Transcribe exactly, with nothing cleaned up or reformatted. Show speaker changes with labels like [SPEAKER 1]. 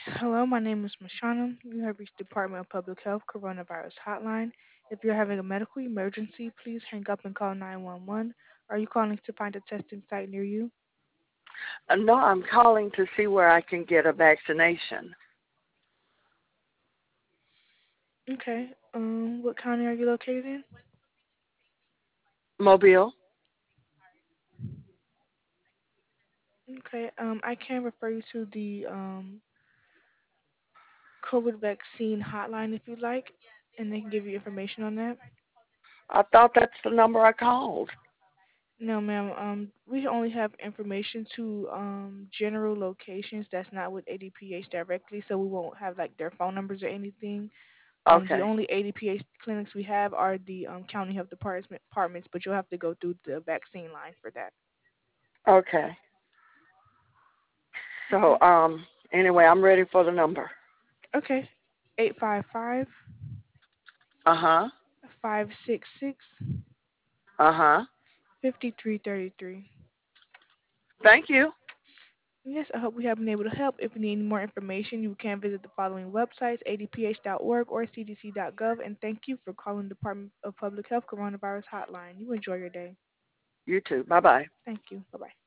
[SPEAKER 1] Hello, my name is Mashana. You have reached Department of Public Health Coronavirus Hotline. If you're having a medical emergency, please hang up and call nine one one. Are you calling to find a testing site near you?
[SPEAKER 2] Uh, no, I'm calling to see where I can get a vaccination.
[SPEAKER 1] Okay. Um, what county are you located in?
[SPEAKER 2] Mobile?
[SPEAKER 1] Okay. Um, I can refer you to the um COVID vaccine hotline if you'd like, and they can give you information on that.
[SPEAKER 2] I thought that's the number I called.
[SPEAKER 1] No, ma'am. Um, we only have information to um general locations that's not with A D P H directly, so we won't have like their phone numbers or anything. Um, the
[SPEAKER 2] Okay.
[SPEAKER 1] only A D P H clinics we have are the um, county health department departments, but you'll have to go through the vaccine line for that.
[SPEAKER 2] Okay.
[SPEAKER 1] Okay.
[SPEAKER 2] So, um, anyway, I'm ready for the number.
[SPEAKER 1] Okay. Eight five five
[SPEAKER 2] Uh huh.
[SPEAKER 1] five six six
[SPEAKER 2] Uh huh.
[SPEAKER 1] fifty three thirty three.
[SPEAKER 2] Thank you.
[SPEAKER 1] Yes, I hope we have been able to help. If you need any more information, you can visit the following websites: a d p h dot org or c d c dot gov. And thank you for calling the Department of Public Health Coronavirus Hotline. You enjoy your day.
[SPEAKER 2] You too. Bye bye.
[SPEAKER 1] Thank you. Bye bye.